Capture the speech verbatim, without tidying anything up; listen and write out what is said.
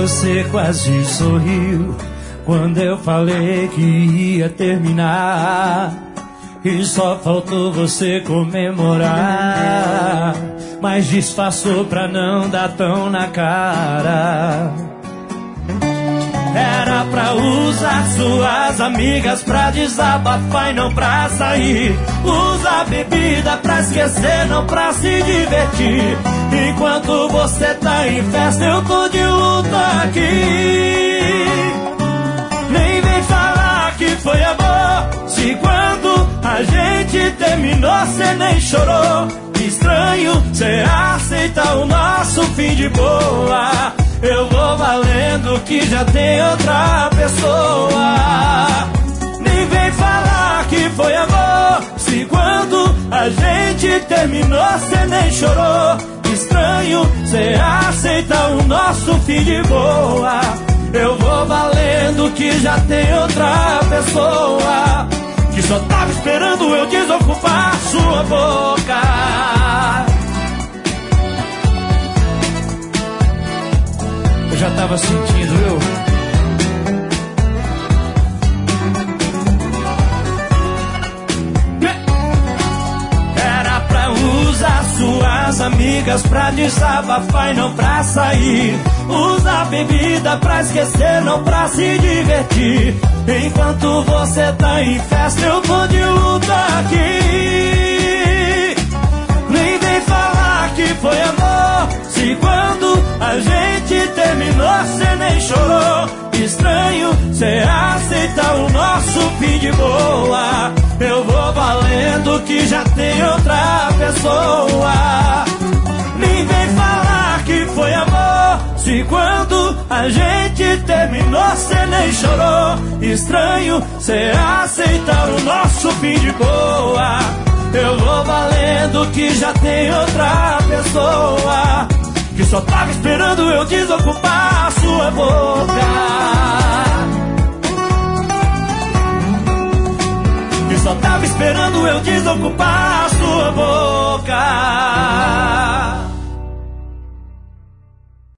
você quase sorriu quando eu falei que ia terminar. E só faltou você comemorar, mas disfarçou pra não dar tão na cara. Era pra usar suas amigas pra desabafar e não pra sair. Usa a bebida pra esquecer, não pra se divertir. Enquanto você tá em festa, eu tô de luta aqui. Nem vem falar que foi amor, se quando a gente terminou cê nem chorou. Estranho, cê aceita o nosso fim de boa. Eu vou valendo que já tem outra pessoa. Nem vem falar que foi amor, se quando a gente terminou cê nem chorou. Estranho, cê aceita o nosso fim de boa. Eu vou valendo que já tem outra pessoa, que só tava esperando eu desocupar sua boca. Eu já tava sentindo, viu? Era pra usar suas amigas pra desabafar e não pra sair. Usa a bebida pra esquecer, não pra se divertir. Enquanto você tá em festa, eu tô de luta aqui. Nem vem falar que foi amor, se quando a gente terminou cê nem chorou. Estranho, cê aceita o nosso fim de boa. Eu vou valendo que já tem outra pessoa. Nem vem falar que foi amor, se quando a gente terminou cê nem chorou. Estranho, cê aceita o nosso fim de boa. Eu vou valendo que já tem outra pessoa, que só tava esperando eu desocupar a sua boca. Que só tava esperando eu desocupar a sua boca.